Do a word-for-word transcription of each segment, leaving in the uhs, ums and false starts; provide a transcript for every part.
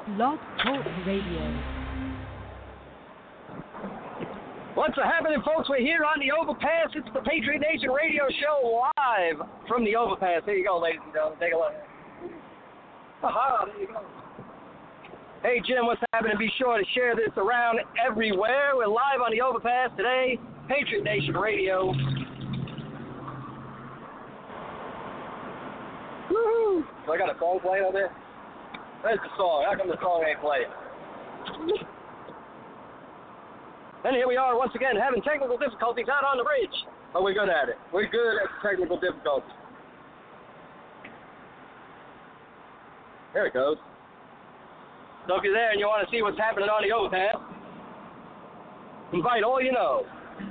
Blog Talk Radio. What's happening, folks? We're here on the Overpass. It's the Patriot Nation Radio Show live from the Overpass. Here you go, ladies and gentlemen. Take a look. Aha, there you go. Hey, Jim, what's happening? Be sure to share this around everywhere. We're live on the Overpass today. Patriot Nation Radio. Woohoo! So I got a song playing over there? Where's the song? How come the song ain't playing? And here we are once again having technical difficulties out on the bridge. But we're good at it. We're good at technical difficulties. There it goes. So if you're there and you want to see what's happening on the Overpass, invite all you know.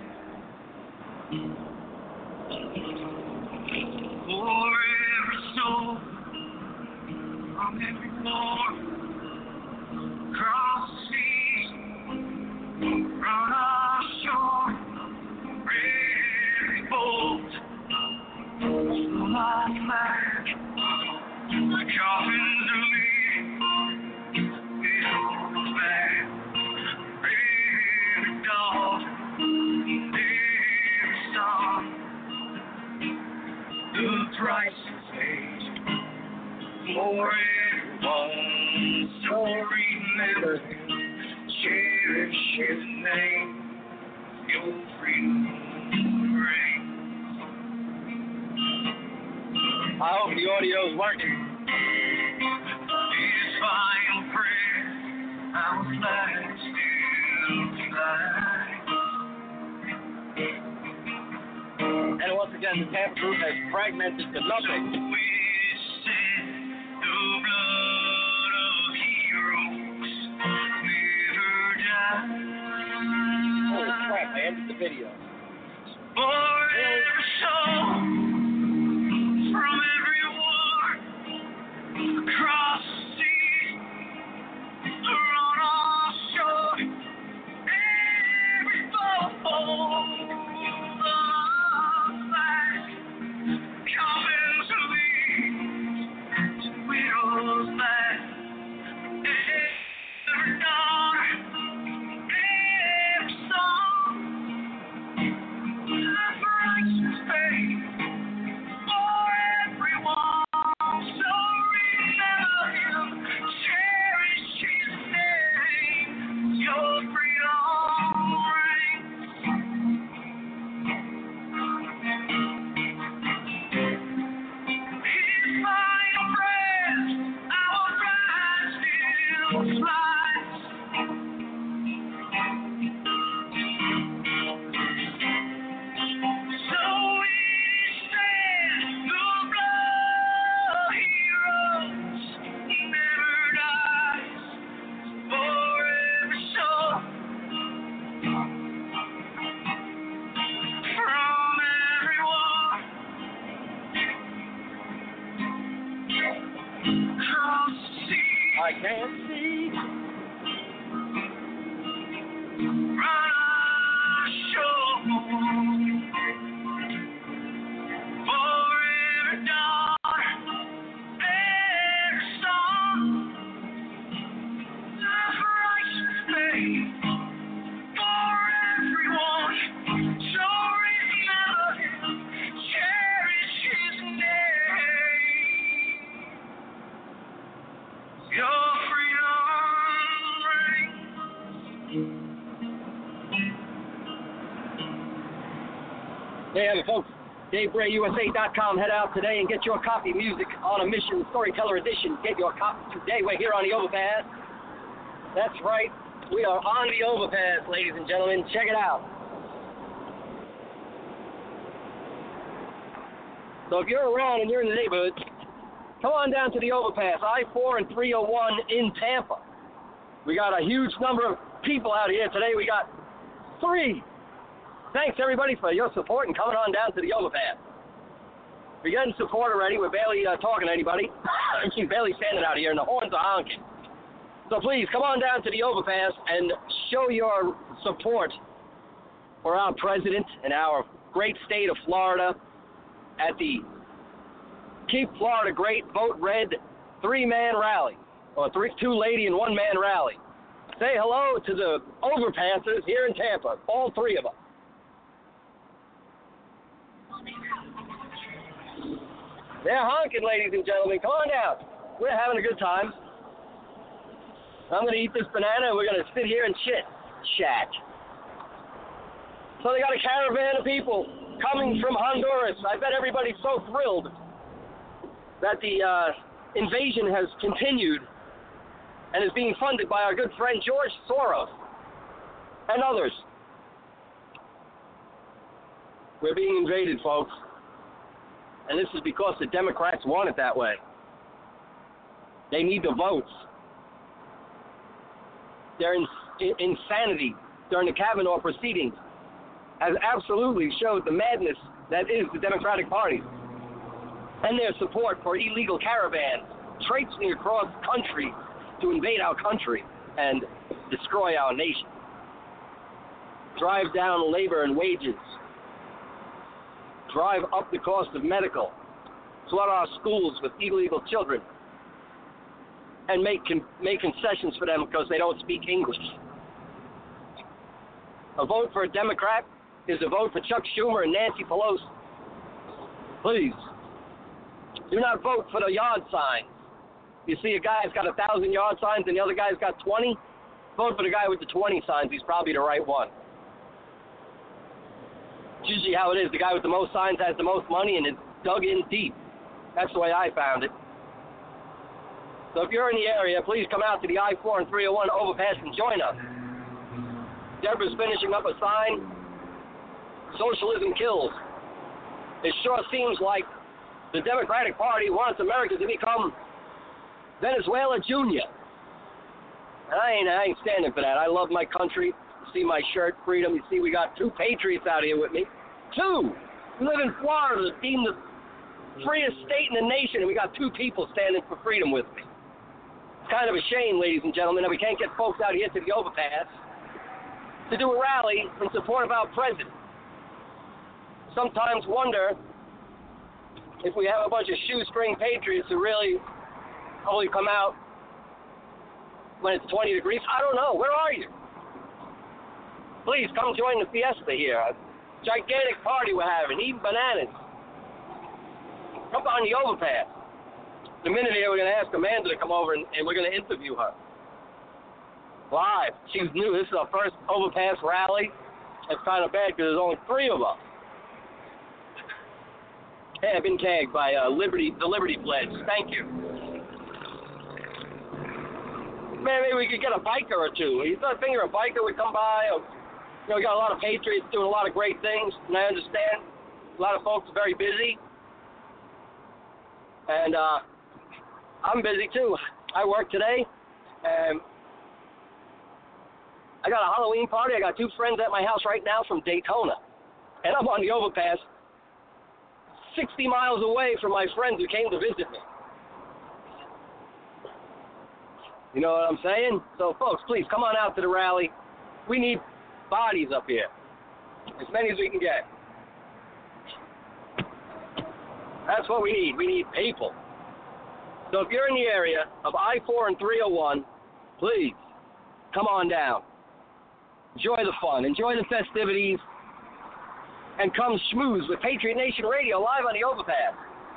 For every soul from every port, across the sea, run ashore, every boat, full of flag, the coffins of me, build back, every dog, every song, the price is paid for everyone, so remember him. Cherish his name, your freedom reign. I hope the audio's working. His final prayer, our flag still flies. And once again, the Tampa group has fragmented to nothing. So we send the blood of heroes. Holy crap, I ended the video. For every soul, from every war, across the sea, run offshore, every boat, flag, coming to lead, widow's back, every daughter. I can't see. Yeah, folks, Dave Bray U S A dot com. Head out today and get your copy. Music on a Mission Storyteller Edition. Get your copy today. We're here on the Overpass. That's right. We are on the Overpass, ladies and gentlemen. Check it out. So if you're around and you're in the neighborhood, come on down to the Overpass, I four and three oh one in Tampa. We got a huge number of people out here today. We got three. Thanks, everybody, for your support and coming on down to the Overpass. We're getting support already. We're barely uh, talking to anybody. I mean, barely standing out here, and the horns are honking. So please, come on down to the Overpass and show your support for our president and our great state of Florida at the Keep Florida Great, Vote Red three-man rally. or three, two lady and one man rally. Say hello to the overpassers here in Tampa, all three of them. They're honking, ladies and gentlemen. Come on down. We're having a good time. I'm going to eat this banana, and we're going to sit here and chit chat. So they got a caravan of people coming from Honduras. I bet everybody's so thrilled that the uh, invasion has continued and is being funded by our good friend George Soros and others. We're being invaded, folks. And this is because the Democrats want it that way. They need the votes. Their in- insanity during the Kavanaugh proceedings has absolutely showed the madness that is the Democratic Party and their support for illegal caravans traipsing across country to invade our country and destroy our nation. Drive down labor and wages. Drive up the cost of medical. Flood our schools with illegal children. And make con- make concessions for them because they don't speak English. A vote for a Democrat is a vote for Chuck Schumer and Nancy Pelosi. Please, do not vote for the yard signs. You see a guy's got a thousand yard signs and the other guy's got twenty. Vote for the guy with the twenty signs. He's probably the right one. It's usually how it is. The guy with the most signs has the most money and is dug in deep. That's the way I found it. So if you're in the area, please come out to the I four and three oh one overpass and join us. Deborah's finishing up a sign. Socialism kills. It sure seems like the Democratic Party wants America to become Venezuela Junior And I ain't, I ain't standing for that. I love my country. You see my shirt, freedom. You see we got two patriots out here with me. Two! We live in Florida, deemed the freest state in the nation, and we got two people standing for freedom with me. It's kind of a shame, ladies and gentlemen, that we can't get folks out here to the overpass to do a rally in support of our president. Sometimes wonder if we have a bunch of shoestring patriots who really only come out when it's twenty degrees. I don't know. Where are you? Please come join the fiesta here. A gigantic party we're having, eating bananas. Come on the overpass. In a minute here, we're going to ask Amanda to come over and, and we're going to interview her. Live. She's new. This is our first overpass rally. It's kind of bad because there's only three of us. Hey, I've been tagged by uh, Liberty, the Liberty Pledge. Thank you. Man, maybe we could get a biker or two. You thought finger a biker would come by? Or, you know, we got a lot of patriots doing a lot of great things, and I understand a lot of folks are very busy. And uh, I'm busy too. I work today, and I got a Halloween party. I got two friends at my house right now from Daytona, and I'm on the overpass sixty miles away from my friends who came to visit me. You know what I'm saying? So, folks, please come on out to the rally. We need bodies up here, as many as we can get. That's what we need. We need people. So if you're in the area of I four and three oh one, please come on down. Enjoy the fun. Enjoy the festivities. And come schmooze with Patriot Nation Radio live on the overpass.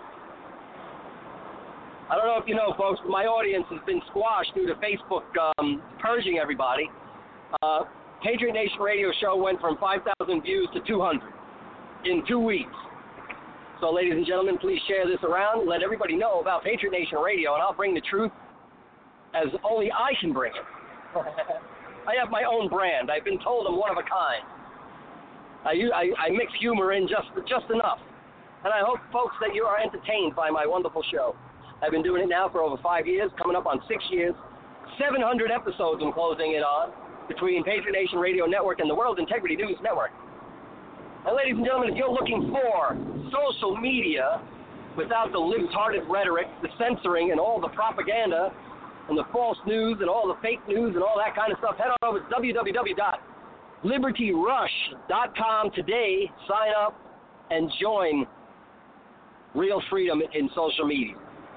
I don't know if you know, folks, but my audience has been squashed due to Facebook um, purging everybody. Uh, Patriot Nation Radio show went from five thousand views to two hundred in two weeks. So, ladies and gentlemen, please share this around. Let everybody know about Patriot Nation Radio, and I'll bring the truth as only I can bring it. I have my own brand. I've been told I'm one of a kind. I, I, I mix humor in just just enough. And I hope, folks, that you are entertained by my wonderful show. I've been doing it now for over five years, coming up on six years. seven hundred episodes I'm closing it on between Patriot Nation Radio Network and the World Integrity News Network. And ladies and gentlemen, if you're looking for social media without the libtarded rhetoric, the censoring, and all the propaganda, and the false news, and all the fake news, and all that kind of stuff, head on over to w w w dot liberty rush dot com today. Sign up and join Real Freedom in social media.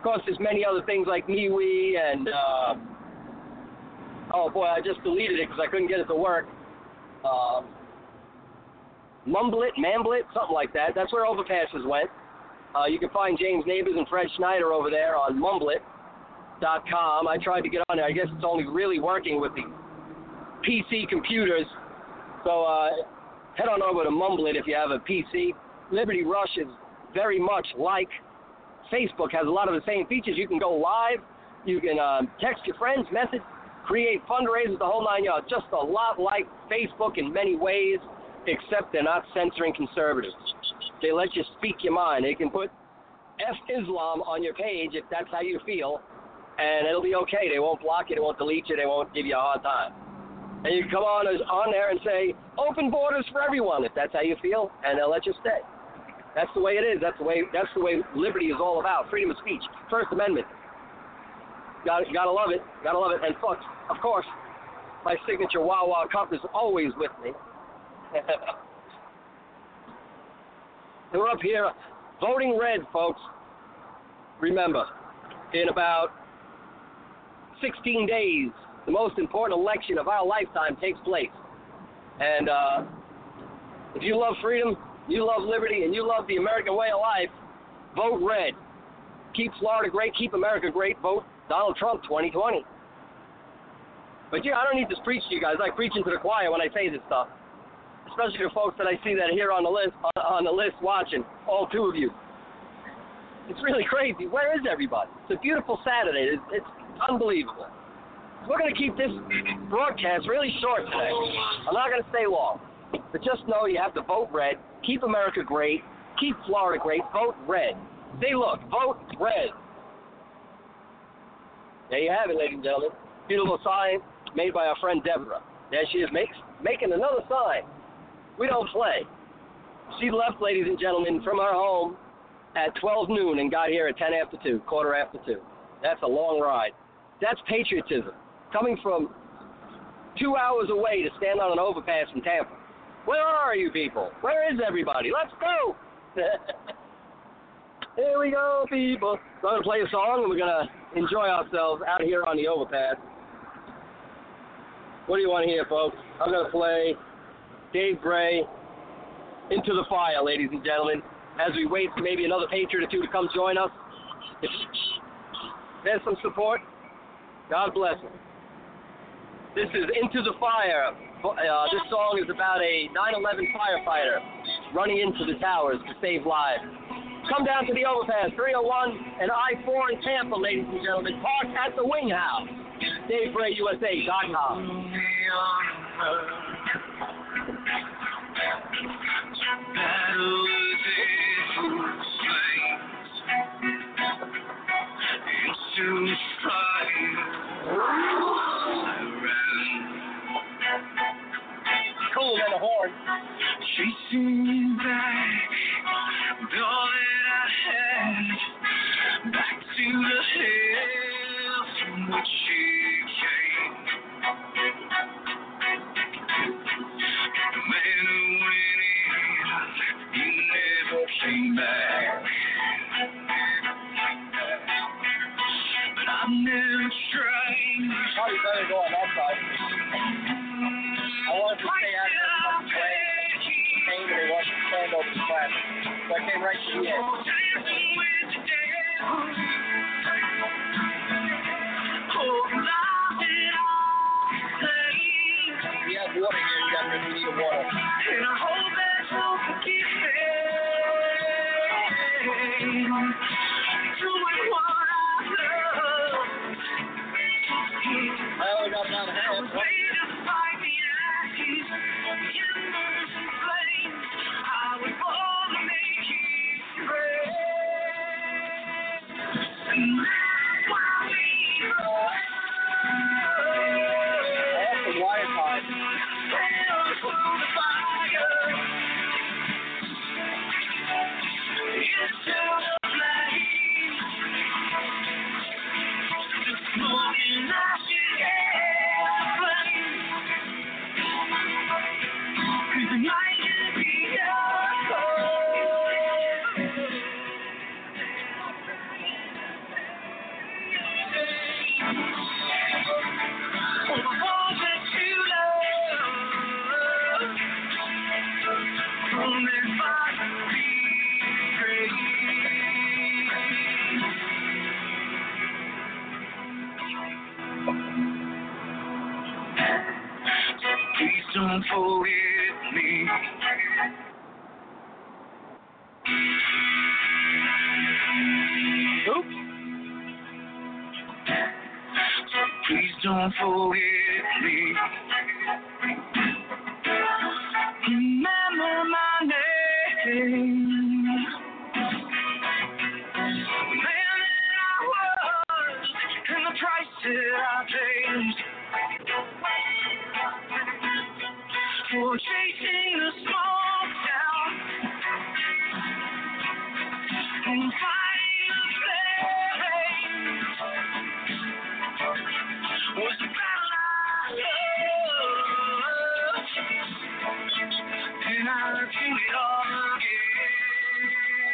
course, there's many other things like MeWe and, uh, oh boy, I just deleted it because I couldn't get it to work. Um, Mumblet, Mamblet, something like that. That's where Overpasses went. Uh, you can find James Neighbors and Fred Schneider over there on Mumblet dot com. I tried to get on there. I guess it's only really working with the P C computers. So uh, head on over to Mumblet if you have a P C. Liberty Rush is very much like Facebook, has a lot of the same features. You can go live. You can um, text your friends, message, create fundraisers, the whole nine yards. Just a lot like Facebook in many ways, except they're not censoring conservatives. They let you speak your mind. They can put F Islam on your page if that's how you feel, and it'll be okay. They won't block you. They won't delete you. They won't give you a hard time. And you can come on on there and say, open borders for everyone, if that's how you feel, and they'll let you stay. That's the way it is. That's the way That's the way liberty is all about. Freedom of speech. First Amendment. Got Gotta love it. Gotta love it. And folks, of course, my signature Wawa cup is always with me. We're up here voting red, folks. Remember, in about sixteen days, the most important election of our lifetime takes place. And uh, if you love freedom, you love liberty, and you love the American way of life, vote red. Keep Florida great, keep America great, vote Donald Trump twenty twenty. But yeah, I don't need to preach to you guys. I preach into the choir when I say this stuff. Especially the folks that I see that are here on the list, on the list watching, all two of you. It's really crazy. Where is everybody? It's a beautiful Saturday. It's, it's unbelievable. We're going to keep this broadcast really short today. I'm not going to stay long. But just know you have to vote red. Keep America great. Keep Florida great. Vote red. Say, look, vote red. There you have it, ladies and gentlemen. Beautiful sign made by our friend Deborah. There she is, makes, making another sign. We don't play. She left, ladies and gentlemen, from her home at twelve noon and got here at ten after two, quarter after two. That's a long ride. That's patriotism. Coming from two hours away to stand on an overpass in Tampa. Where are you people? Where is everybody? Let's go. Here we go, people. So I'm going to play a song, and we're going to enjoy ourselves out here on the overpass. What do you want to hear, folks? I'm going to play Dave Gray, Into the Fire, ladies and gentlemen, as we wait for maybe another patriot or two to come join us. If there's some support, God bless them. This is Into the Fire. Uh, this song is about a nine eleven firefighter running into the towers to save lives. Come down to the overpass, three oh one and I four in Tampa, ladies and gentlemen. Park at the Wing House. Dave Gray U S A dot com. Cool, and a horn. Chasing me back with all that I had, back to the hills from which she came. The man who went in, he never came back. But I've never tried. Probably better go on that side. I wanted to stay out of the play. Pain, they want to stand over the class. So I came right to the edge. We have water here. You got to need water. And I hope that you'll forgive me. Doing what I love. I only got about a half. don't forget me. Oops. Please don't forget me. Remember my name. The man that I was and the price that I paid for chasing a small town and fighting a flame was the battle I loved, and I do it all again.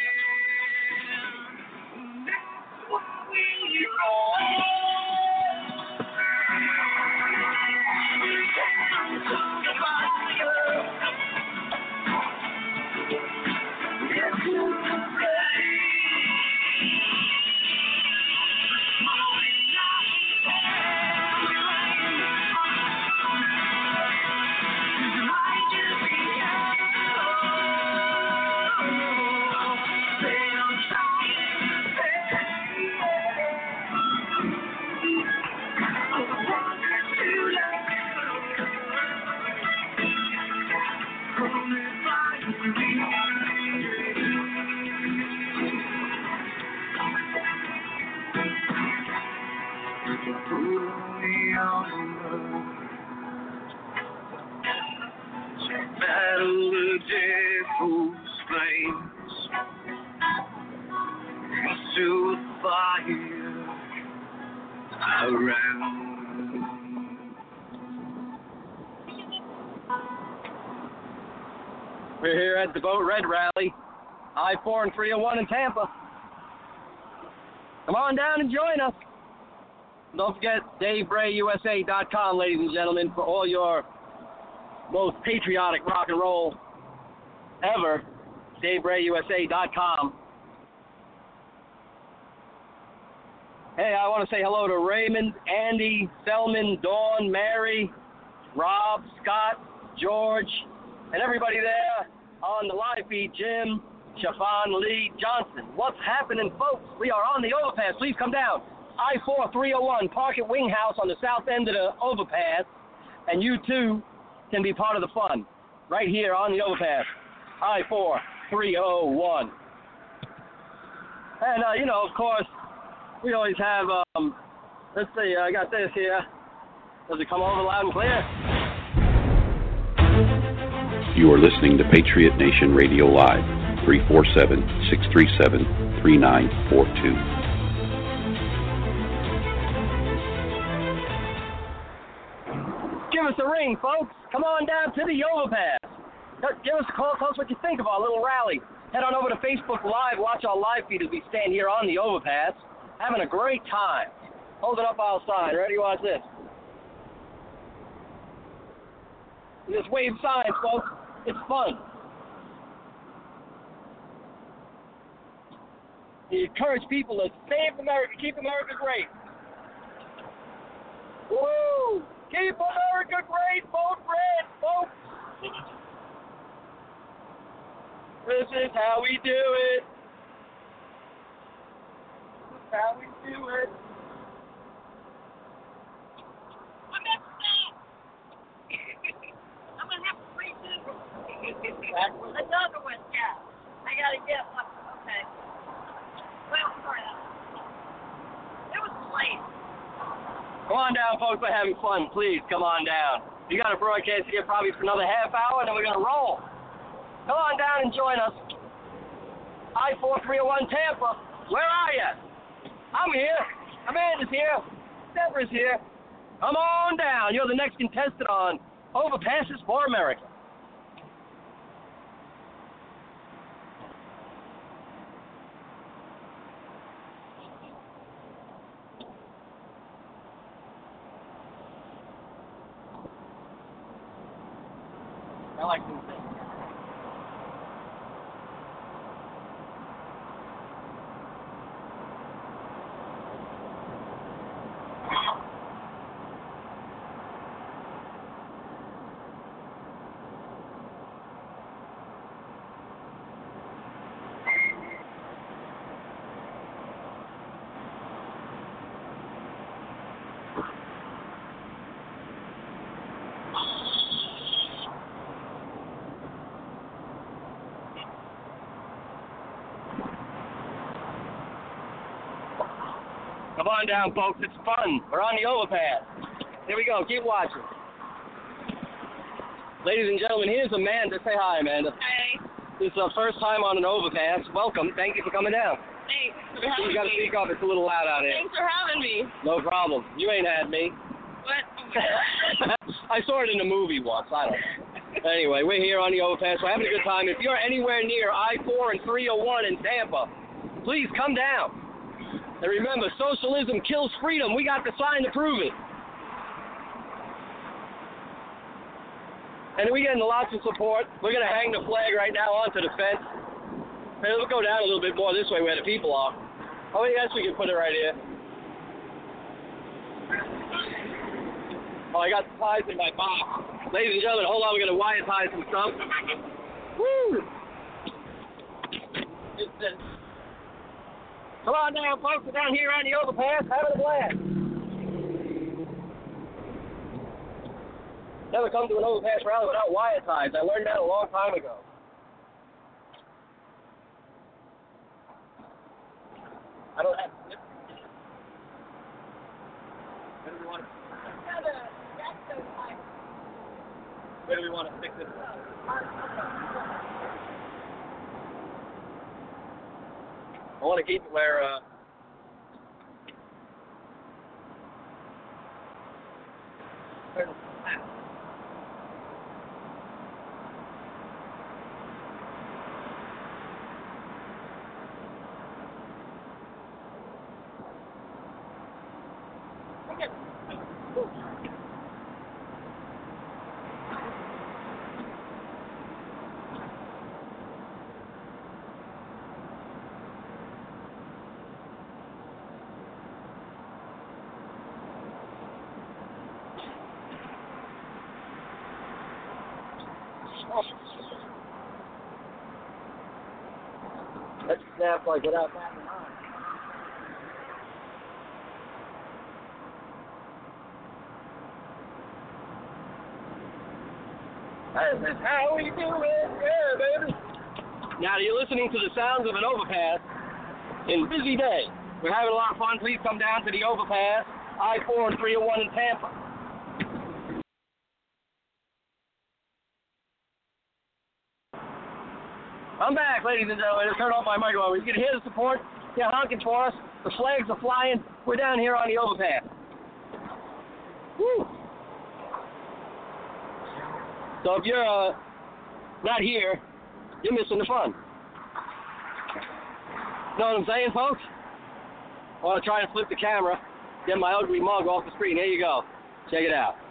That's why we roll. Battle of devil's flames into the fire around. We're here at the Vote Red rally, I four and three oh one in Tampa. Come on down and join us. Don't forget Dave Bray U S A dot com, ladies and gentlemen, for all your most patriotic rock and roll ever. Dave Bray U S A dot com. Hey, I want to say hello to Raymond, Andy, Selman, Dawn, Mary, Rob, Scott, George, and everybody there on the live feed, Jim, Shafan, Lee, Johnson. What's happening, folks? We are on the overpass. Please come down. I four three oh one, park at Wing House on the south end of the overpass, and you too can be part of the fun right here on the overpass. I four three oh one. And, uh, you know, of course, we always have, um, let's see, I got this here. Does it come over loud and clear? You are listening to Patriot Nation Radio Live, three four seven, six three seven, three nine four two. Give us a ring, folks. Come on down to the overpass. Give us a call. Tell us what you think of our little rally. Head on over to Facebook Live. Watch our live feed as we stand here on the overpass. Having a great time. Holding up our sign. Ready? Watch this. Just wave signs, folks. It's fun. You encourage people to save America, keep America great. Woo! Keep America great, vote red, folks. This is how we do it. This is how we do it. I'm at stop. I'm gonna have to redo. Another one, yeah. I gotta get one. Okay. Well, sorry. It was late. Come on down, folks. We're having fun. Please, come on down. We got a broadcast here probably for another half hour, and then we're going to roll. Come on down and join us. I four three oh one Tampa. Where are you? I'm here. Amanda's here. Deborah's here. Come on down. You're the next contestant on Overpasses for America. I like to sing. on down, folks. It's fun. We're on the overpass. Here we go. Keep watching. Ladies and gentlemen, here's Amanda. Say hi, Amanda. Hey. This is our first time on an overpass. Welcome. Thank you for coming down. Thanks for having You got to me. speak up. It's a little loud out here. Thanks for having me. No problem. You ain't had me. What? Oh my God. I saw it in a movie once. I don't know. Anyway, we're here on the overpass. We're having a good time. If you're anywhere near I four and three oh one in Tampa, please come down. And remember, socialism kills freedom. We got the sign to prove it. And we're getting lots of support. We're going to hang the flag right now onto the fence. Hey, we'll go down a little bit more this way where the people are. Oh, yes, we can put it right here. Oh, I got the ties in my box. Ladies and gentlemen, hold on. We're going to wire tie some stuff. Woo! Come on down, folks. We're down here on the overpass having a blast. Never come to an overpass rally without wire ties. I learned that a long time ago. I don't have. Where do we want to? Where do we want to stick this? I want to keep it where. Uh, where Let's snap like without that in mind. This is how we do it, yeah, baby. Now you're listening to the sounds of an overpass in a busy day. We're having a lot of fun. Please come down to the overpass, I four and three oh one in Tampa. I'm back, ladies and gentlemen. Just turned off my microphone. You can hear the support. They're honking for us. The flags are flying. We're down here on the overpass. Woo! So if you're uh, not here, you're missing the fun. Know what I'm saying, folks? I want to try and flip the camera, get my ugly mug off the screen. Here you go. Check it out.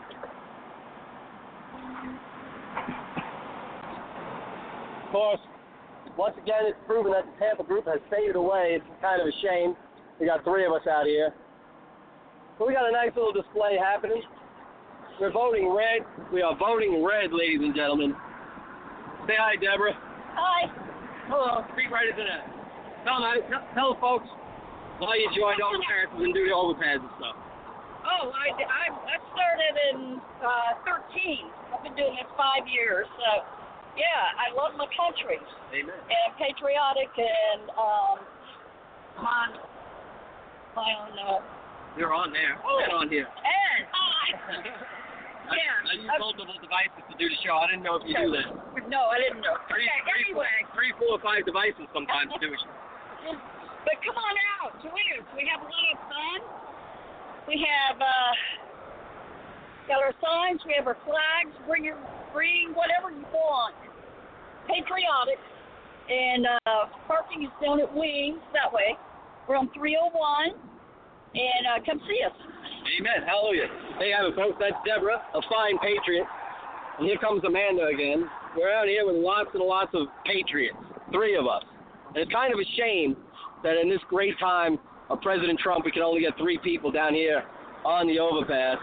Of course, once again, it's proven that the Tampa group has faded away. It's kind of a shame. We got three of us out here. So we got a nice little display happening. We're voting red. We are voting red, ladies and gentlemen. Say hi, Deborah. Hi. Hello. Speak right into that. Tell, tell, tell folks why you joined overpasses and do the overpass and stuff. Oh, I, I, I started in uh, thirteen. I've been doing this five years. So, yeah, I love my country. Amen. And I'm patriotic and um, on my own. Uh, You're on there. Oh. And on here. and hi. I, Yeah. I use multiple devices to do the show. I didn't know if you do that. No, I didn't know. Three, Okay, three, anyway. three, four, five devices sometimes to do it. But come on out, join us. We have a lot of fun. We have uh, got our signs. We have our flags. Bring your, bring whatever you want. Patriotic. And uh, parking is down at Wings that way. We're on three oh one. And uh, come see us. Amen. Hallelujah. There you have it, folks. That's Deborah, a fine patriot. And here comes Amanda again. We're out here with lots and lots of patriots, three of us. And it's kind of a shame that in this great time of President Trump, we can only get three people down here on the overpass.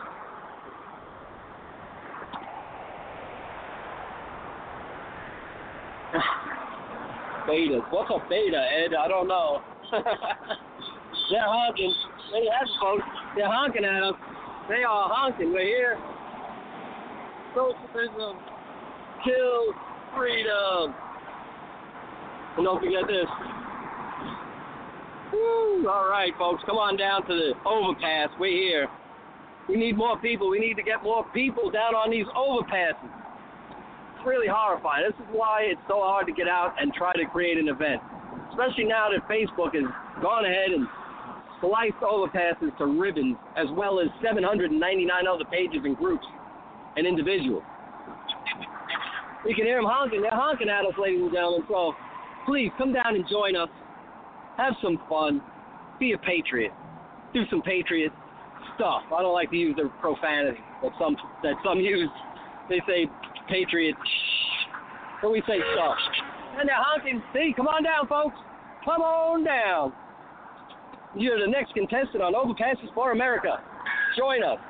Beta. What's a beta, Ed? I don't know. They're honking. There you have it, folks. They're honking at us. They are honking. We're here. Socialism kills freedom. And don't forget this. Woo! All right, folks, come on down to the overpass. We're here. We need more people. We need to get more people down on these overpasses. It's really horrifying. This is why it's so hard to get out and try to create an event, especially now that Facebook has gone ahead and sliced overpasses to ribbons, as well as seven hundred ninety-nine other pages and groups and individuals. You can hear them honking. They're honking at us, ladies and gentlemen. So please come down and join us. Have some fun. Be a patriot. Do some patriot stuff. I don't like to use the profanity that some that some use. They say patriot, but we say stuff. And they're honking. See, come on down, folks. Come on down. You're the next contestant on Overpasses for America. Join us.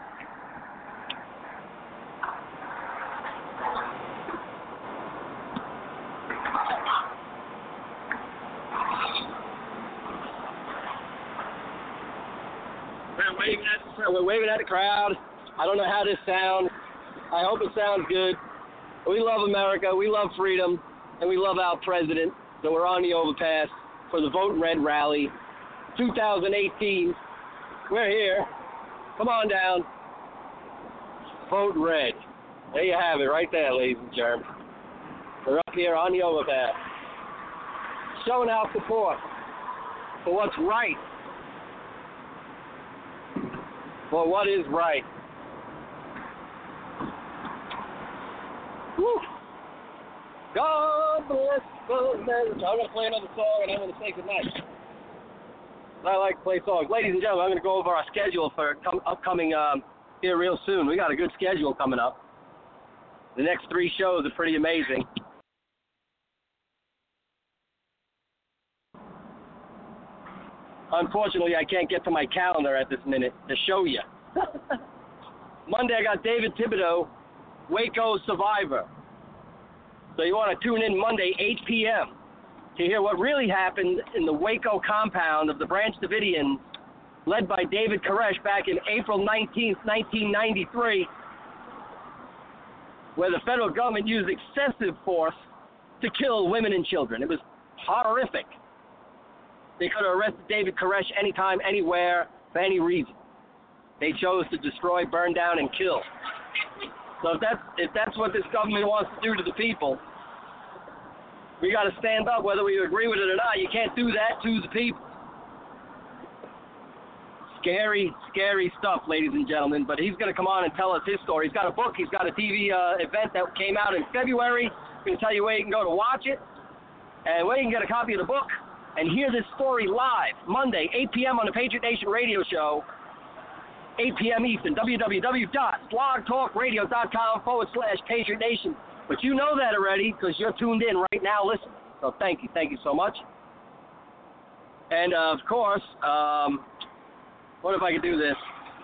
We're waving at, we're waving at the crowd. I don't know how this sounds. I hope it sounds good. We love America. We love freedom. And we love our president. So we're on the overpass for the Vote Red rally two thousand eighteen. We're here. Come on down. Vote Red. There you have it right there, ladies and gentlemen. We're up here on the overpass, showing our support for what's right. For what is right. Woo. God bless the America. I'm going to play another song and I'm going to say goodnight. I like to play songs. Ladies and gentlemen, I'm going to go over our schedule for com- upcoming um, here real soon. We got a good schedule coming up. The next three shows are pretty amazing. Unfortunately, I can't get to my calendar at this minute to show you. Monday, I got David Thibodeau, Waco Survivor. So you want to tune in Monday, eight p.m. to hear what really happened in the Waco compound of the Branch Davidians, led by David Koresh back in April nineteenth, nineteen ninety-three, where the federal government used excessive force to kill women and children. It was horrific. They could have arrested David Koresh anytime, anywhere, for any reason. They chose to destroy, burn down, and kill. So if that's, if that's what this government wants to do to the people, we got to stand up whether we agree with it or not. You can't do that to the people. Scary, scary stuff, ladies and gentlemen. But he's going to come on and tell us his story. He's got a book. He's got a T V uh, event that came out in February. We're going to tell you where you can go to watch it and where you can get a copy of the book and hear this story live Monday, eight p.m. on the Patriot Nation Radio Show, eight p.m. Eastern, www.blogtalkradio.com forward slash Patriot Nation. But you know that already because you're tuned in right now listening. So thank you. Thank you so much. And, uh, of course, um, what if I could do this?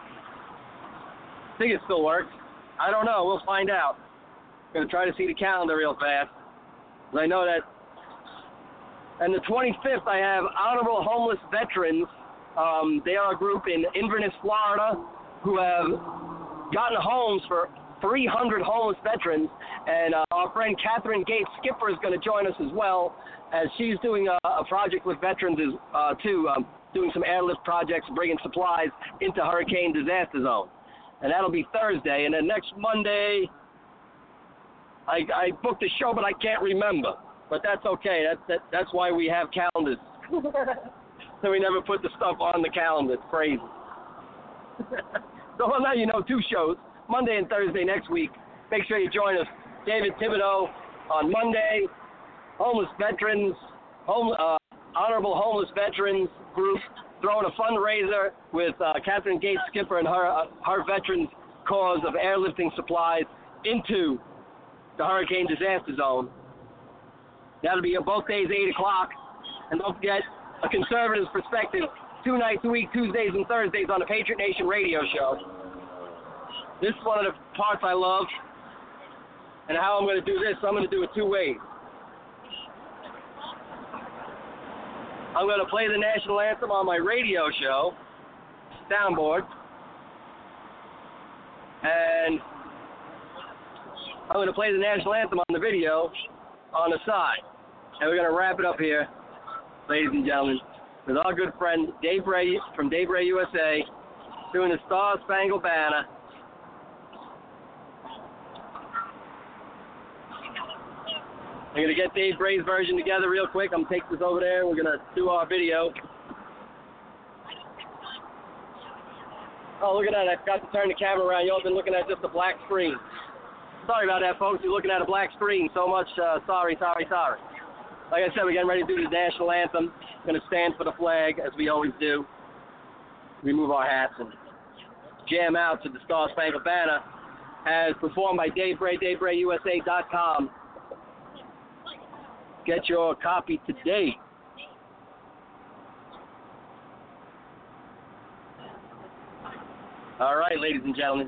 I think it still works. I don't know. We'll find out. I'm going to try to see the calendar real fast. I know that. And the twenty-fifth, I have Honorable Homeless Veterans. Um, they are a group in Inverness, Florida, who have gotten homes for three hundred homeless veterans. And uh, our friend Catherine Gates Skipper is going to join us as well, as she's doing a, a project with veterans as, uh, too, um, doing some airlift projects, bringing supplies into hurricane disaster zone. And that'll be Thursday. And then next Monday, I, I booked a show, but I can't remember. But that's okay. That's that, that's why we have calendars. So we never put the stuff on the calendar. It's crazy. So well, now you know two shows, Monday and Thursday next week. Make sure you join us. David Thibodeau on Monday, Homeless Veterans, home, uh, Honorable Homeless Veterans Group, throwing a fundraiser with uh, Catherine Gates Skipper and her, uh, her veterans cause of airlifting supplies into the hurricane disaster zone. That'll be on both days, eight o'clock. And don't forget, A Conservative's Perspective, two nights a week, Tuesdays and Thursdays on the Patriot Nation Radio Show. This is one of the parts I love. And how I'm going to do this, I'm going to do it two ways. I'm going to play the national anthem on my radio show, soundboard. And I'm going to play the national anthem on the video on the side. And we're going to wrap it up here, ladies and gentlemen. with our good friend Dave Ray from Dave Ray U S A doing the Star Spangled Banner. I'm going to get Dave Ray's version together real quick. I'm going to take this over there. We're going to do our video. Oh, look at that. I forgot to turn the camera around. Y'all been looking at just a black screen. Sorry about that, folks. You're looking at a black screen. So much uh, sorry, sorry, sorry. Like I said, we're getting ready to do the national anthem. We're going to stand for the flag, as we always do. Remove our hats and jam out to the Star Spangled Banner, as performed by Dave Bray, Dave Bray U S A dot com. Get your copy today. All right, ladies and gentlemen.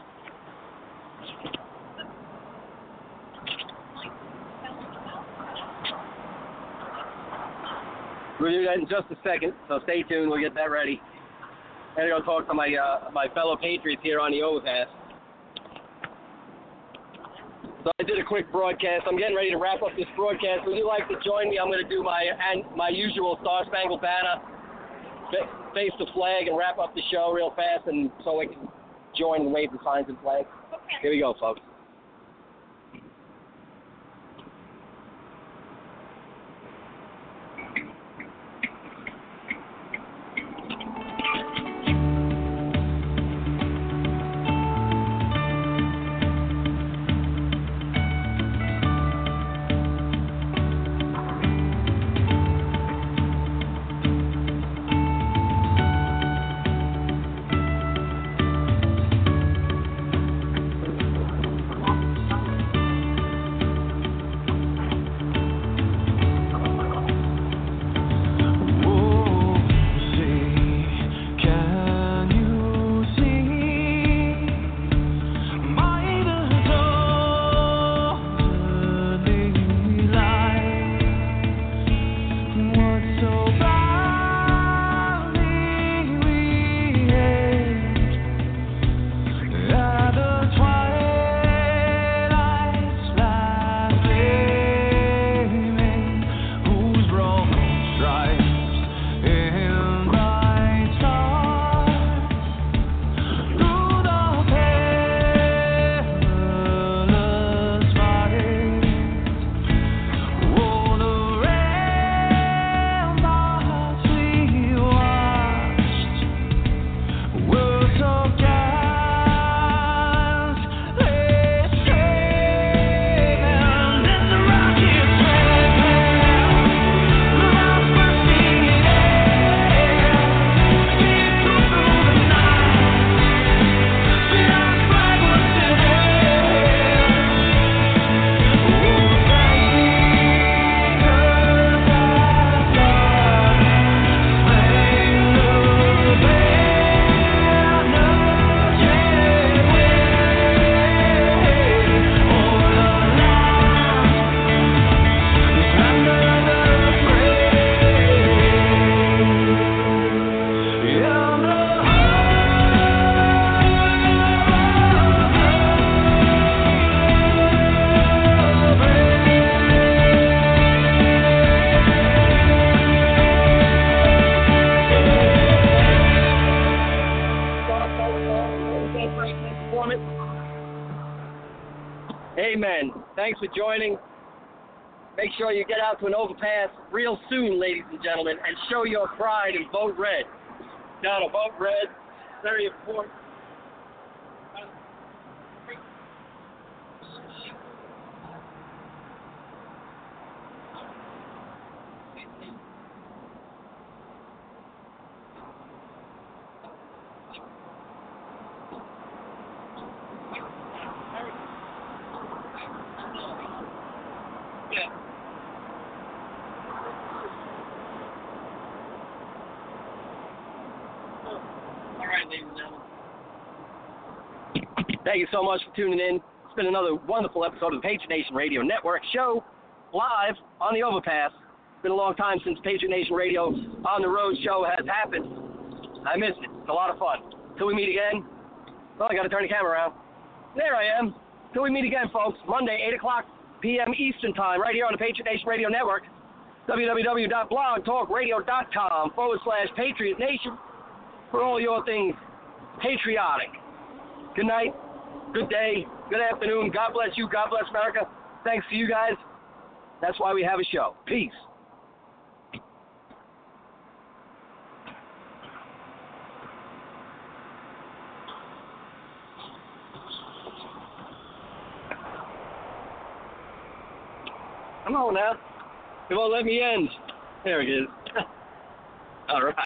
We'll do that in just a second, so stay tuned. We'll get that ready. I'm going to go talk to my uh, my fellow Patriots here on the overpass. So I did a quick broadcast. I'm getting ready to wrap up this broadcast. Would you like to join me? I'm going to do my and my usual Star Spangled Banner, face the flag, and wrap up the show real fast, and so I can join and wave the signs and flags. Okay. Here we go, folks. Amen. Thanks for joining. Make sure you get out to an overpass real soon, ladies and gentlemen, and show your pride and vote red. Down a vote red, very important. Thank you so much for tuning in. It's been another wonderful episode of the Patriot Nation Radio Network show, live on the overpass. It's been a long time since Patriot Nation Radio on the road show has happened. I missed it. It's a lot of fun. Till we meet again. Well, I got to turn the camera around. There I am. Till we meet again, folks. Monday, eight o'clock p.m. Eastern Time, right here on the Patriot Nation Radio Network. www.blogtalkradio.com forward slash Patriot Nation for all your things patriotic. Good night, good day, good afternoon. God bless you. God bless America. Thanks to you guys. That's why we have a show. Peace. Come on now. It won't let me end. There it is. All right.